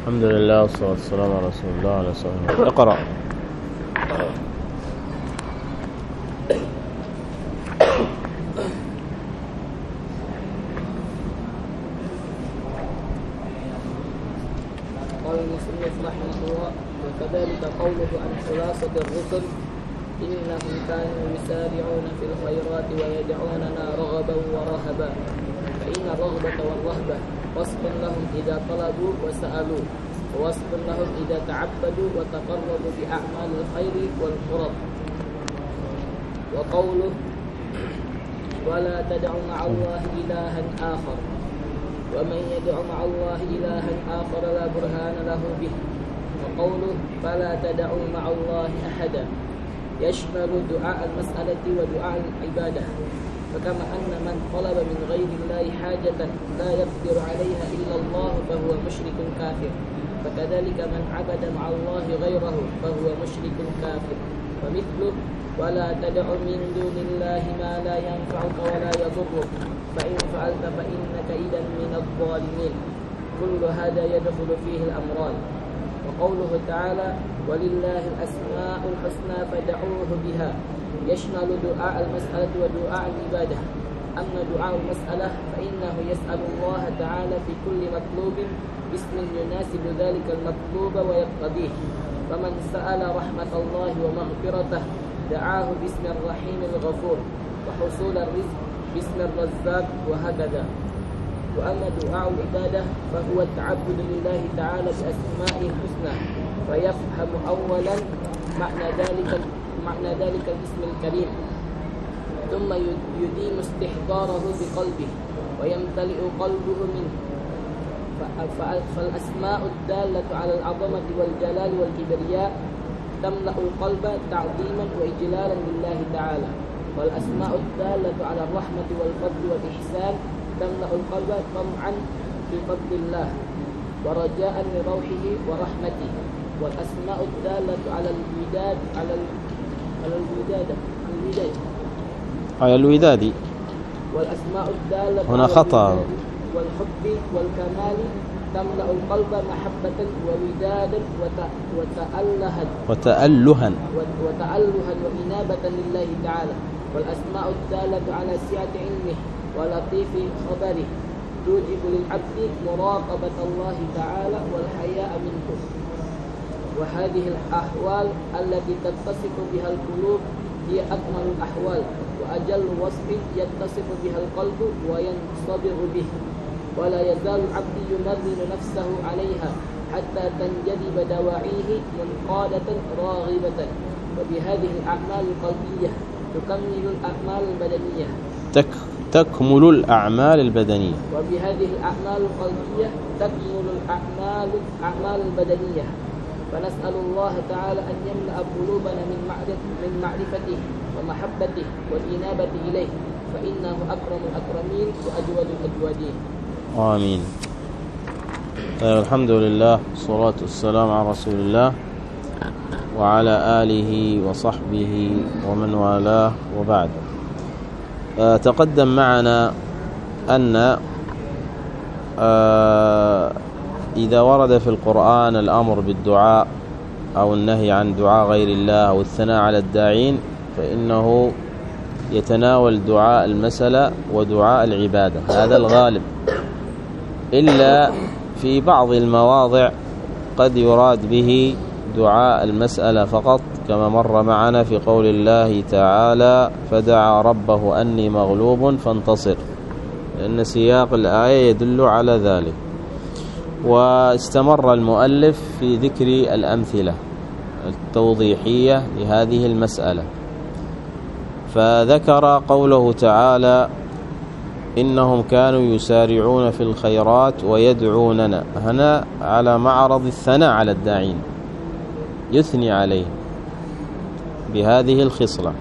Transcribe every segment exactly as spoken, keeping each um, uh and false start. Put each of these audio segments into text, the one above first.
الحمد لله والصلاة والسلام على رسول الله وعلى آله وصحبه. اقرأ. قال المصنف رحمه الله: وكذلك قوله عن خلاصة الرسل: إنهم كانوا يسارعون في الخيرات ويدعوننا رغبا ورهبا. فإن الرغبة والرهبة وصف لهم إذا طلبوا وسألوا، ووصف لهم إذا تعبدوا وتقربوا بأعمال الخير والقرب. وقوله: ولا تدع مع الله إلها آخر. ومن يدع مع الله إلها آخر لا برهان له به. وقوله: فلا تدعوا مع الله أحدا يشمل دعاء المسألة ودعاء العبادة. فكما أن من طلب من غير الله حاجة لا يقدر عليها إلا الله فهو مشرك كافر، فكذلك من عبد مع الله غيره فهو مشرك كافر. ومثله: ولا تدع من دون الله ما لا ينفعك ولا يضرك، فإن فعلت فإنك إذا من الظالمين. كل هذا يدخل فيه الأمران. وقوله تعالى: ولله الأسماء الحسنى فدعوه بها، يشمل دعاء المسألة ودعاء العبادة. أما دعاء المسألة فإنه يسأل الله تعالى في كل مطلوب باسم يناسب ذلك المطلوب ويقتضيه. فمن سأل رحمة الله ومغفرته دعاه باسم الرحيم الغفور، وحصول الرزق باسم الرزاق، وهكذا. وأما دعاء العبادة فهو التعبد لله تعالى بأسمائه الحسنى، فيفهم أولا معنى ذلك معنى ذلك الاسم الكريم، ثم يديم استحضاره بقلبه ويمتلئ قلبه منه. فالأسماء الدالة على العظمة والجلال والكبرياء تملأ القلب تعظيما وإجلالا لله تعالى، والأسماء الدالة على الرحمة والفضل والإحسان تملأ القلب طمعا في فضل الله ورجاء لروحه ورحمته. والأسماء الدالة على الوداد على على الودادة الوداد على الوداد والأسماء الدالة هنا على خطأ. والحب والكمال تملأ القلب محبة وودادا وتألها وتألها وتألها وإنابة لله تعالى. والأسماء الدالة على سعة علمه ولطيف خبره توجب للعبد مراقبة الله تعالى والحياء منه. وهذه الأحوال التي تتصف بها القلوب هي أكمل الأحوال وأجل وصف يتصف بها القلب وينصبر به، ولا يزال العبد يمرن نفسه عليها حتى تنجذب دواعيه منقادة راغبة. وبهذه الأعمال القلبية تكمل الأعمال البدنية تك تكمل الأعمال البدنية وبهذه الأعمال القلبية تكمل الأعمال الأعمال البدنية. فنسأل الله تعالى أن يملأ قلوبنا من من معرفته ومحبته والإنابة إليه، فإنه أكرم الأكرمين وأجود الأجودين. آمين. الحمد لله والصلاة والسلام على رسول الله وعلى آله وصحبه ومن والاه، وبعد. تقدم معنا أن إذا ورد في القرآن الأمر بالدعاء أو النهي عن دعاء غير الله أو الثناء على الداعين فإنه يتناول دعاء المسألة ودعاء العبادة، هذا الغالب، إلا في بعض المواضع قد يراد به دعاء المسألة فقط، كما مر معنا في قول الله تعالى: فدعا ربه أني مغلوب فانتصر، لأن سياق الآية يدل على ذلك. واستمر المؤلف في ذكر الأمثلة التوضيحية لهذه المسألة، فذكر قوله تعالى: إنهم كانوا يسارعون في الخيرات ويدعوننا، هنا على معرض الثناء على الداعين، يثني عليه بهذه الخصلة.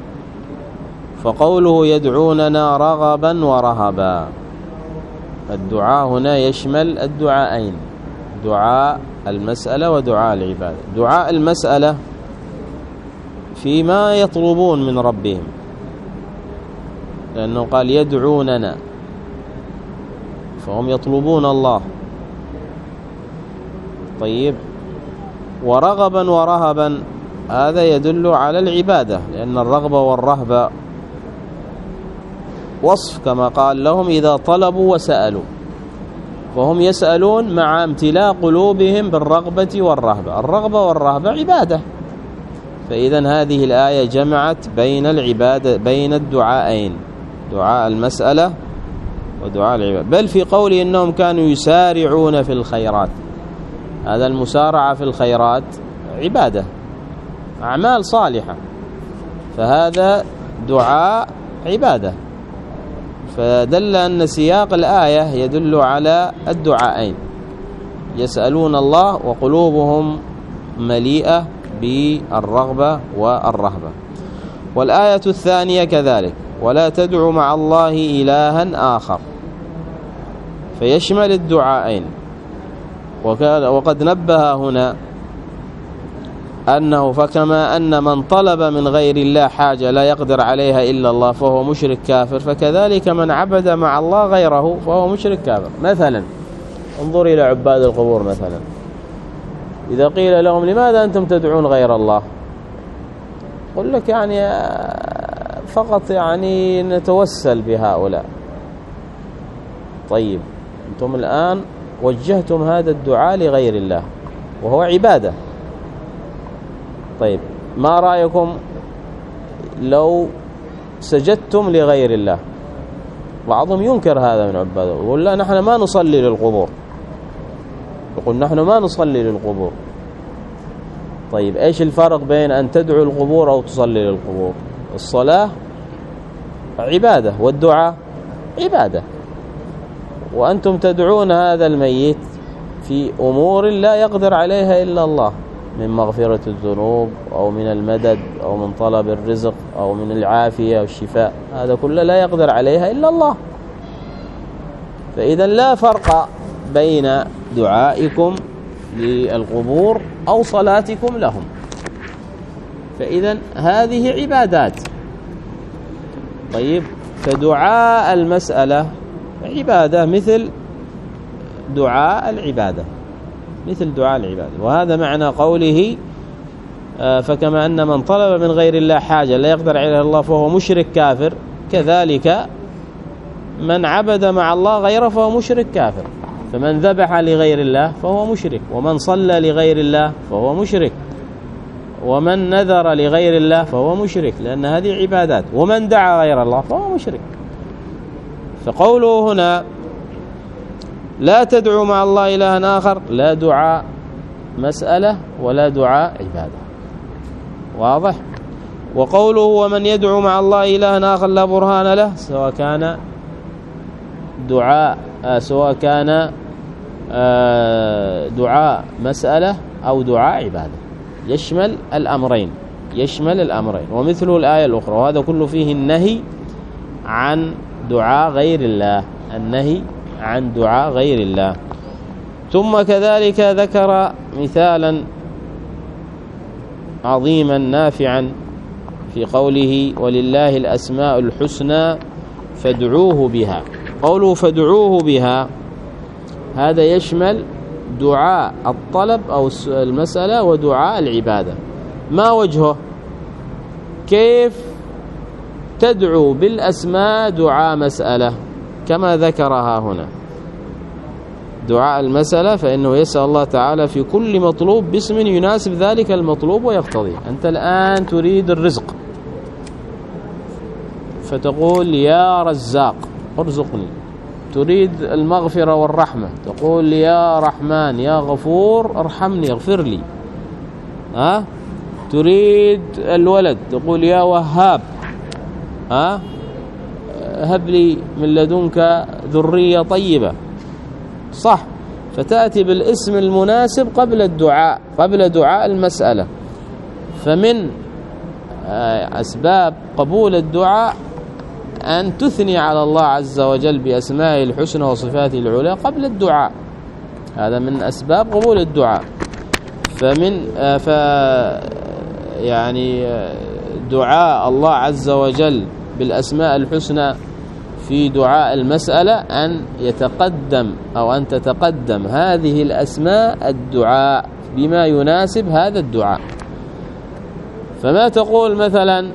فقوله يدعوننا رغبا ورهبا، الدعاء هنا يشمل الدعاءين، دعاء المسألة ودعاء العبادة. دعاء المسألة فيما يطلبون من ربهم، لأنه قال يدعوننا، فهم يطلبون الله. طيب، ورغبا ورهبا هذا يدل على العبادة، لأن الرغبة والرهبة وصف كما قال لهم إذا طلبوا وسألوا، فهم يسألون مع امتلاء قلوبهم بالرغبة والرهبة. الرغبة والرهبة عبادة، فإذن هذه الآية جمعت بين العبادة بين الدعاءين، دعاء المسألة ودعاء العبادة. بل في قوله إنهم كانوا يسارعون في الخيرات، هذا المسارعة في الخيرات عبادة، أعمال صالحة، فهذا دعاء عبادة، فدل أن سياق الآية يدل على الدعاءين، يسألون الله وقلوبهم مليئة بالرغبة والرهبة. والآية الثانية كذلك، ولا تدع مع الله إلها آخر، فيشمل الدعاءين. وقد نبه هنا أنه فكما أن من طلب من غير الله حاجة لا يقدر عليها إلا الله فهو مشرك كافر، فكذلك من عبد مع الله غيره فهو مشرك كافر. مثلا انظر إلى عباد القبور، مثلا إذا قيل لهم لماذا أنتم تدعون غير الله، قل لك يعني فقط يعني نتوسل بهؤلاء. طيب، أنتم الآن وجهتم هذا الدعاء لغير الله وهو عبادة. طيب، ما رأيكم لو سجدتم لغير الله؟ بعضهم ينكر هذا من عباده، يقول لا نحن ما نصلي للقبور، يقول نحن ما نصلي للقبور. طيب، ايش الفرق بين أن تدعو القبور أو تصلي للقبور؟ الصلاة عبادة والدعاء عبادة، وأنتم تدعون هذا الميت في أمور لا يقدر عليها إلا الله، من مغفرة الذنوب أو من المدد أو من طلب الرزق أو من العافية والشفاء، هذا كله لا يقدر عليها إلا الله. فإذا لا فرق بين دعائكم للقبور أو صلاتكم لهم، فإذا هذه عبادات. طيب، فدعاء المسألة عبادة مثل دعاء العبادة، مثل دعاء العبادة. وهذا معنى قوله فكما أن من طلب من غير الله حاجة لا يقدر عليها الله فهو مشرك كافر، كذلك من عبد مع الله غيره فهو مشرك كافر. فمن ذبح لغير الله فهو مشرك، ومن صلى لغير الله فهو مشرك، ومن نذر لغير الله فهو مشرك، لأن هذه عبادات. ومن دعا غير الله فهو مشرك. فقوله هنا لا تدعو مع الله إلها آخر، لا دعاء مسألة ولا دعاء عبادة، واضح؟ وقوله ومن يدعو مع الله إلها آخر لا برهان له، سواء كان دعاء سواء كان دعاء مسألة أو دعاء عبادة، يشمل الأمرين، يشمل الأمرين. ومثله الآية الأخرى، وهذا كله فيه النهي عن دعاء غير الله، النهي عن دعاء غير الله. ثم كذلك ذكر مثالا عظيما نافعا في قوله ولله الأسماء الحسنى فادعوه بها. قوله فادعوه بها هذا يشمل دعاء الطلب أو المسألة ودعاء العبادة. ما وجهه؟ كيف تدعو بالأسماء دعاء مسألة كما ذكرها هنا؟ دعاء المسألة فإنه يسأل الله تعالى في كل مطلوب باسم يناسب ذلك المطلوب ويقتضيه. أنت الآن تريد الرزق فتقول يا رزاق ارزقني، تريد المغفرة والرحمة تقول يا رحمن يا غفور ارحمني اغفر لي، ها؟ تريد الولد تقول يا وهاب، ها؟ هب لي من لدنك ذرية طيبة، صح؟ فتأتي بالاسم المناسب قبل الدعاء، قبل دعاء المسألة. فمن أسباب قبول الدعاء أن تثني على الله عز وجل بأسمائه الحسنى وصفاته العلى قبل الدعاء، هذا من أسباب قبول الدعاء. فمن ف يعني دعاء الله عز وجل بالأسماء الحسنى في دعاء المسألة أن يتقدم أو أن تتقدم هذه الأسماء الدعاء بما يناسب هذا الدعاء. فما تقول مثلا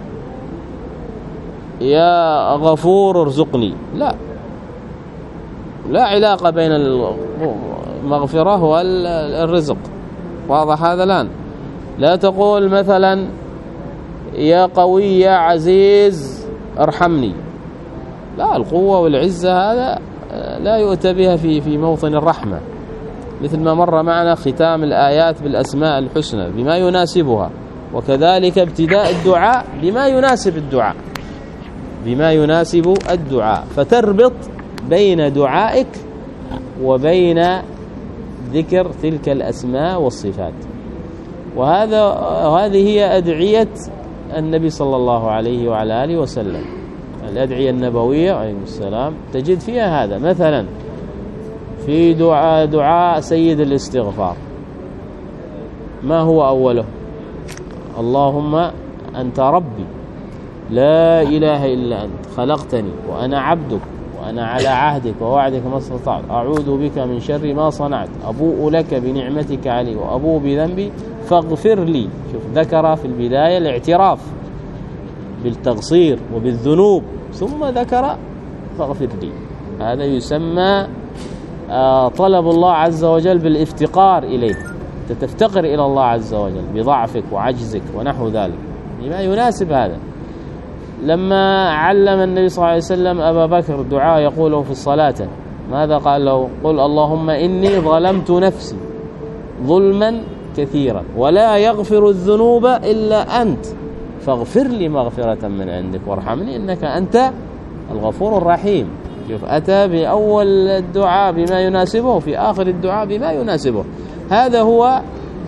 يا غفور ارزقني، لا لا علاقة بين المغفرة والرزق، واضح هذا الآن. لا تقول مثلا يا قوي يا عزيز ارحمني، لا، القوة والعزة هذا لا يؤتى بها في في موطن الرحمة، مثل ما مر معنا ختام الآيات بالأسماء الحسنى بما يناسبها، وكذلك ابتداء الدعاء بما يناسب الدعاء بما يناسب الدعاء، فتربط بين دعائك وبين ذكر تلك الأسماء والصفات. وهذا وهذه هي أدعية النبي صلى الله عليه وعلى آله وسلم، الأدعية النبوية عليه السلام تجد فيها هذا. مثلا في دعاء دعاء سيد الاستغفار، ما هو أوله؟ اللهم أنت ربي لا إله إلا أنت خلقتني وأنا عبدك وأنا على عهدك ووعدك ما استطعت، أعوذ بك من شر ما صنعت، أبوء لك بنعمتك علي وأبوء بذنبي فاغفر لي. شوف، ذكر في البداية الاعتراف بالتقصير وبالذنوب، ثم ذكر فاغفر لي. هذا يسمى طلب الله عز وجل بالافتقار إليه، تفتقر إلى الله عز وجل بضعفك وعجزك ونحو ذلك بما يناسب هذا. لما علم النبي صلى الله عليه وسلم أبا بكر الدعاء يقوله في الصلاة، ماذا قال له؟ قل اللهم إني ظلمت نفسي ظلما كثيرا ولا يغفر الذنوب إلا أنت فاغفر لي مغفرة من عندك وارحمني إنك أنت الغفور الرحيم. شوف، أتى بأول الدعاء بما يناسبه وفي آخر الدعاء بما يناسبه. هذا هو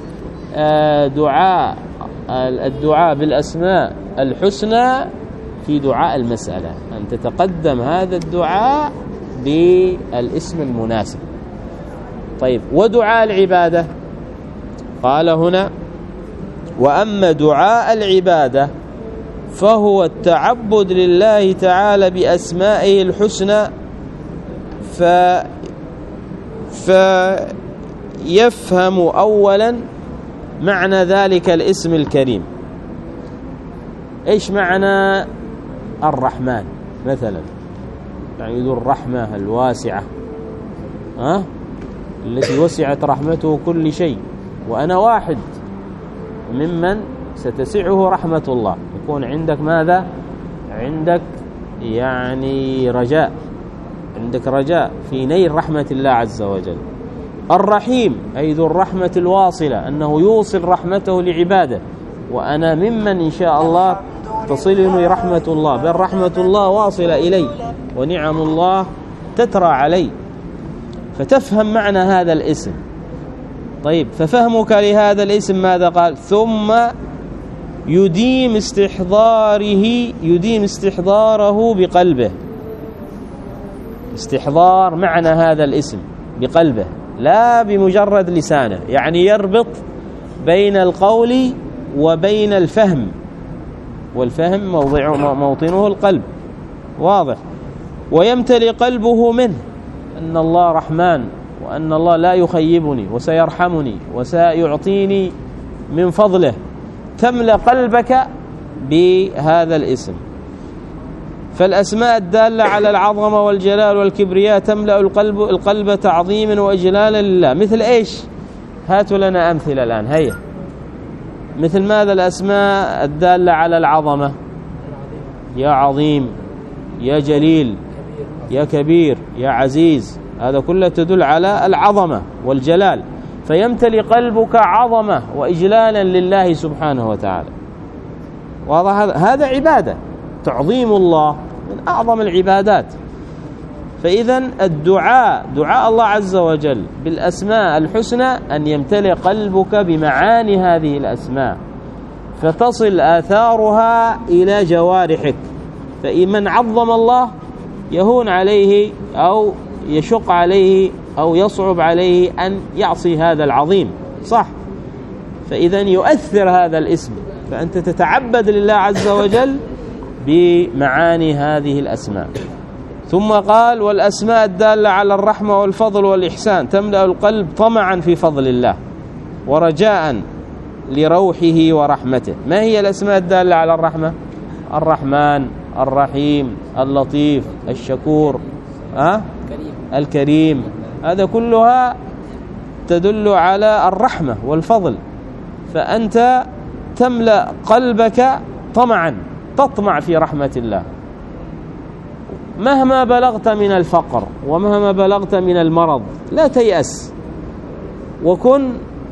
دعاء الدعاء بالأسماء الحسنى في دعاء المسألة، أن تتقدم هذا الدعاء بالاسم المناسب. طيب، ودعاء العبادة قال هنا: وأما دعاء العبادة فهو التعبد لله تعالى بأسمائه الحسنى، ف فيفهم أولا معنى ذلك الاسم الكريم. إيش معنى الرحمن مثلا؟ يعني ذو الرحمة الواسعة، ها؟ التي وسعت رحمته كل شيء، وأنا واحد ممن ستسعه رحمة الله. يكون عندك ماذا؟ عندك يعني رجاء، عندك رجاء في نيل رحمة الله عز وجل. الرحيم أي ذو الرحمة الواصلة، أنه يوصل رحمته لعباده، وأنا ممن إن شاء الله تصلني رحمة الله، بل رحمة الله واصلة إلي ونعم الله تترى علي. فتفهم معنى هذا الاسم. طيب، ففهمك لهذا الاسم ماذا قال؟ ثم يديم استحضاره يديم استحضاره بقلبه. استحضار معنى هذا الاسم بقلبه لا بمجرد لسانه، يعني يربط بين القول وبين الفهم، والفهم موضع موطنه القلب، واضح. ويمتلئ قلبه منه أن الله رحمن، وأن الله لا يخيبني وسيرحمني وسيعطيني من فضله. تملأ قلبك بهذا الاسم. فالأسماء الدالة على العظمة والجلال والكبرياء تملأ القلب القلب تعظيما وإجلالا لله. مثل إيش؟ هاتوا لنا أمثلة الآن. هيا، مثل ماذا الأسماء الدالة على العظمة؟ يا عظيم، يا جليل، يا كبير، يا عزيز، هذا كله تدل على العظمة والجلال. فيمتلئ قلبك عظمة وإجلالا لله سبحانه وتعالى. واضح؟ هذا عبادة، تعظيم الله من أعظم العبادات. فإذا الدعاء دعاء الله عز وجل بالأسماء الحسنى أن يمتلئ قلبك بمعاني هذه الأسماء، فتصل آثارها إلى جوارحك. فمن عظم الله يهون عليه أو يشق عليه أو يصعب عليه أن يعصي هذا العظيم، صح؟ فإذا يؤثر هذا الاسم، فأنت تتعبد لله عز وجل بمعاني هذه الأسماء. ثم قال والأسماء الدالة على الرحمة والفضل والإحسان تملأ القلب طمعا في فضل الله ورجاء لروحه ورحمته. ما هي الأسماء الدالة على الرحمة؟ الرحمن، الرحيم، اللطيف، الشكور، أه؟ الكريم. هذا كلها تدل على الرحمة والفضل، فأنت تملأ قلبك طمعا، تطمع في رحمة الله مهما بلغت من الفقر ومهما بلغت من المرض. لا تيأس، وكن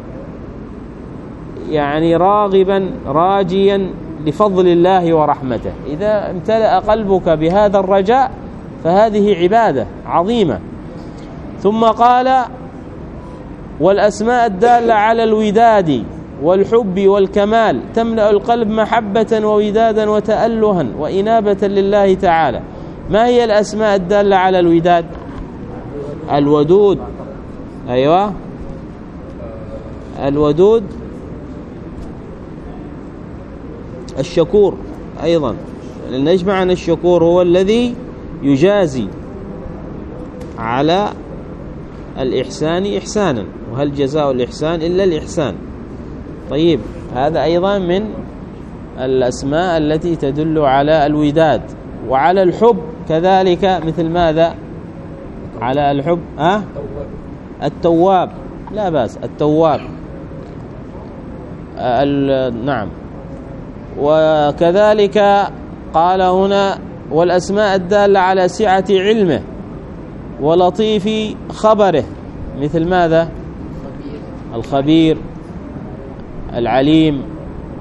يعني راغبا راجيا لفضل الله ورحمته. إذا امتلأ قلبك بهذا الرجاء فهذه عبادة عظيمة. ثم قال والأسماء الدالة على الوداد والحب والكمال تملأ القلب محبة وودادا وتألها وإنابة لله تعالى. ما هي الأسماء الدالة على الوداد؟ الودود، أيوة الودود، الشكور أيضا، لأن نجمع أن الشكور هو الذي يجازي على الإحسان إحسانا، وهل جزاء الإحسان إلا الإحسان. طيب، هذا أيضا من الأسماء التي تدل على الوداد. وعلى الحب كذلك، مثل ماذا؟ على الحب أه؟ التواب، لا بأس، التواب نعم. وكذلك قال هنا والأسماء الدالة على سعة علمه ولطيف خبره، مثل ماذا؟ الخبير، العليم،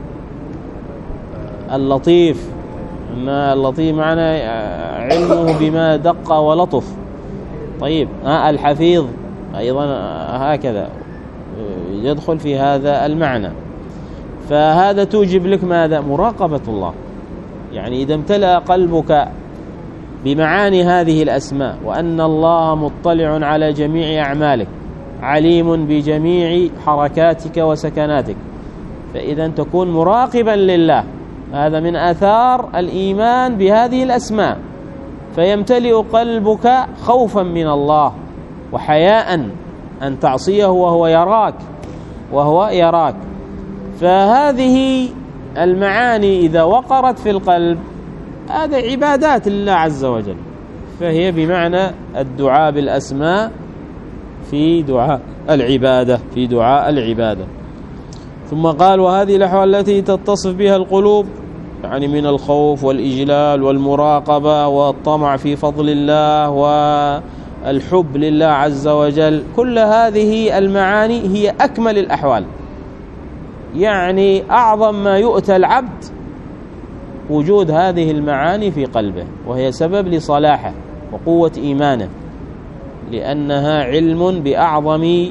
اللطيف. إن اللطيف معنى علمه بما دق ولطف. طيب، ها الحفيظ أيضا هكذا يدخل في هذا المعنى. فهذا توجب لك ماذا؟ مراقبة الله. يعني إذا امتلأ قلبك بمعاني هذه الأسماء وأن الله مطلع على جميع أعمالك، عليم بجميع حركاتك وسكناتك، فإذا تكون مراقبا لله. هذا من آثار الإيمان بهذه الأسماء، فيمتلئ قلبك خوفا من الله وحياء أن تعصيه وهو يراك وهو يراك. فهذه المعاني إذا وقرت في القلب هذا عبادات لله عز وجل، فهي بمعنى الدعاء بالأسماء في دعاء العبادة في دعاء العبادة. ثم قال وهذه الأحوال التي تتصف بها القلوب، يعني من الخوف والإجلال والمراقبة والطمع في فضل الله والحب لله عز وجل، كل هذه المعاني هي أكمل الأحوال. يعني أعظم ما يؤتى العبد وجود هذه المعاني في قلبه، وهي سبب لصلاحه وقوة إيمانه، لأنها علم بأعظم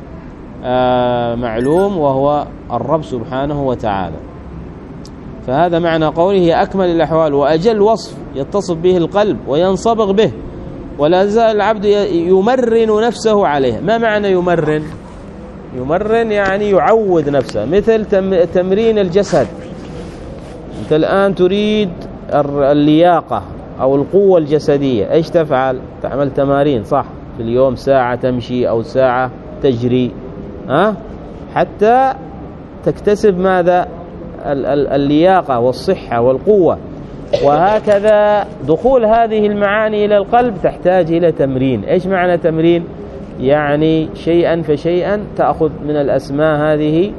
معلوم وهو الرب سبحانه وتعالى. فهذا معنى قوله هي أكمل الأحوال وأجل وصف يتصف به القلب وينصبغ به، ولا زال العبد يمرن نفسه عليه. ما معنى يمرن؟ يمرن يعني يعود نفسه، مثل تمرين الجسد. أنت الآن تريد اللياقة أو القوة الجسدية، إيش تفعل؟ تعمل تمارين، صح؟ في اليوم ساعة تمشي أو ساعة تجري، ها؟ حتى تكتسب ماذا؟ اللياقة والصحة والقوة. وهكذا دخول هذه المعاني إلى القلب تحتاج إلى تمرين. إيش معنى تمرين؟ يعني شيئا فشيئا تأخذ من الأسماء هذه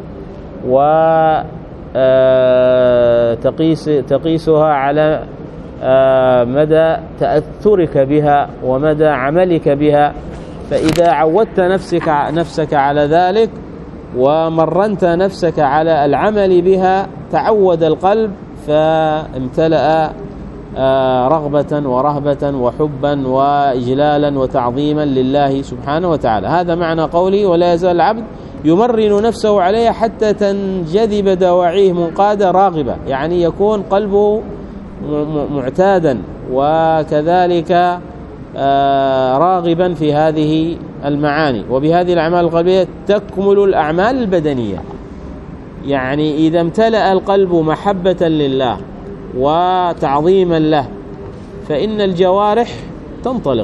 وتقيس تقيسها على مدى تأثرك بها ومدى عملك بها. فإذا عودت نفسك نفسك على ذلك ومرنت نفسك على العمل بها تعود القلب فامتلأ رغبة ورهبة وحبا وإجلالا وتعظيما لله سبحانه وتعالى. هذا معنى قولي ولا يزال العبد يمرن نفسه عليها حتى تنجذب دواعيه منقادة راغبة، يعني يكون قلبه معتادا وكذلك راغبا في هذه المعاني. وبهذه الأعمال القلبية تكمل الأعمال البدنية. يعني إذا امتلأ القلب محبة لله وتعظيما له فإن الجوارح تنطلق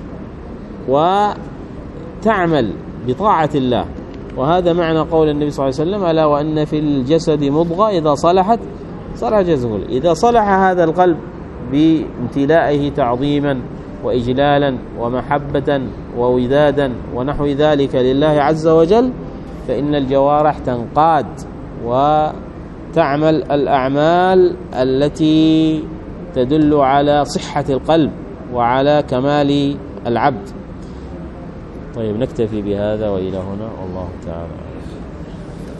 وتعمل بطاعة الله. وهذا معنى قول النبي صلى الله عليه وسلم: ألا وأن في الجسد مضغة إذا صلحت صلح الجسد كله. إذا صلح هذا القلب بامتلائه تعظيما وإجلالا ومحبة وودادا ونحو ذلك لله عز وجل، فإن الجوارح تنقاد وتعمل الأعمال التي تدل على صحة القلب وعلى كمال العبد. طيب، نكتفي بهذا وإلى هنا، والله تعالى.